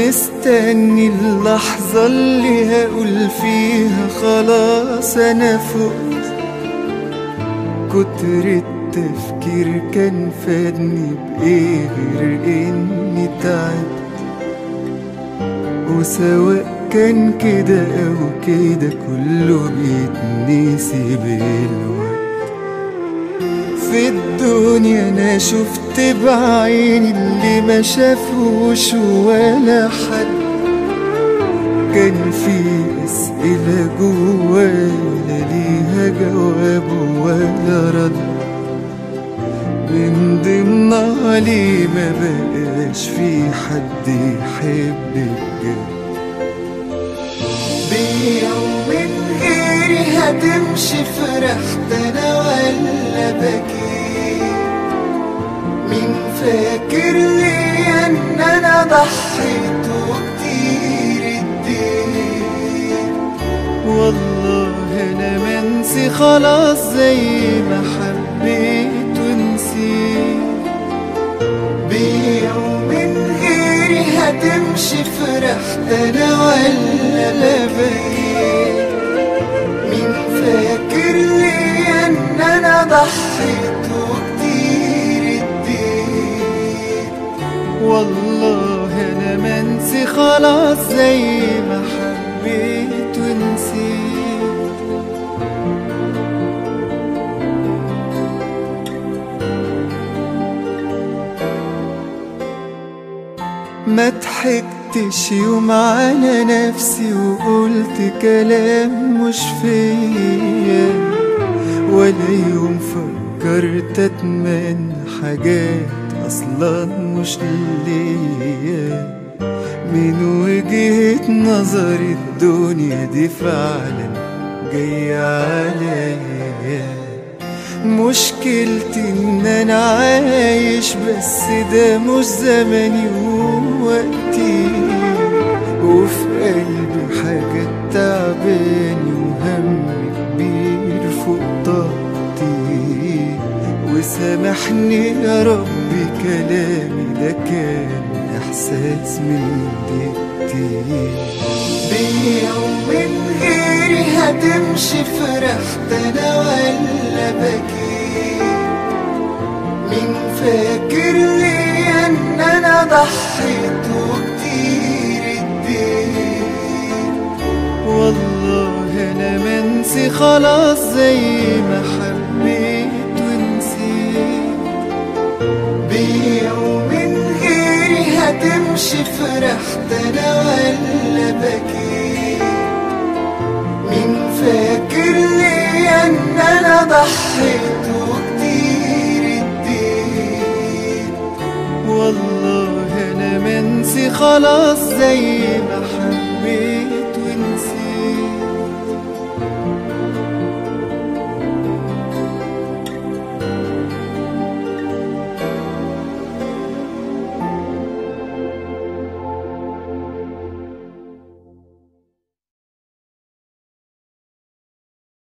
مستني اللحظة اللي هقول فيها خلاص أنا فقت. كتر التفكير كان فادني بإيه غير إني تعبت، وسواء كان كده أو كده كله بيتنسي بالوقت. في الدنيا أنا شفت بعيني اللي ما شافوش ولا حد. كان في أسئلة جوايا لا ليها جواب ولا رد، من ضمنها ليه ما بقاش في حد يحب بجد. بيوم من غيري هتمشي فرحت أنا ولا بكيت؟ مين فاكر لي إن أنا ضحيت وكتير اديت؟ والله أنا منسي خلاص زي ما حبيت ونسيت. بيوم من غيري هتمشي فرحت أنا ولا بكيت؟ مين فاكر لي إن أنا ضحيت وكتير اديت؟ والله أنا منسي خلاص زي ما حبيت ونسيت. ما ضحكتش يوم على نفسي وقلت كلام مش فيا، ولا يوم فكرت اتمنى حاجات اصلا مش ليا. من وجهة نظري الدنيا دي فعلا جاية عليا. مشكلتي ان انا عايش بس ده مش زماني ووقتي، وفي قلبي حاجات تعباني وهم كبير فوق طاقتي. وسامحني يا ربي كلامي ده كان احساس من دقتي. بيوم من غيري هتمشي فرحت انا ولا بكيت؟ مين فاكر لي ان انا ضحيت وكتير اديت؟ والله انا منسي خلاص زي ما حبيت ونسيت. بيوم من غيري هتمشي فرحت انا ولا بكيت؟ مين فاكر لي ان انا ضحيت وكتير اديت؟ والله انا منسي خلاص زي ما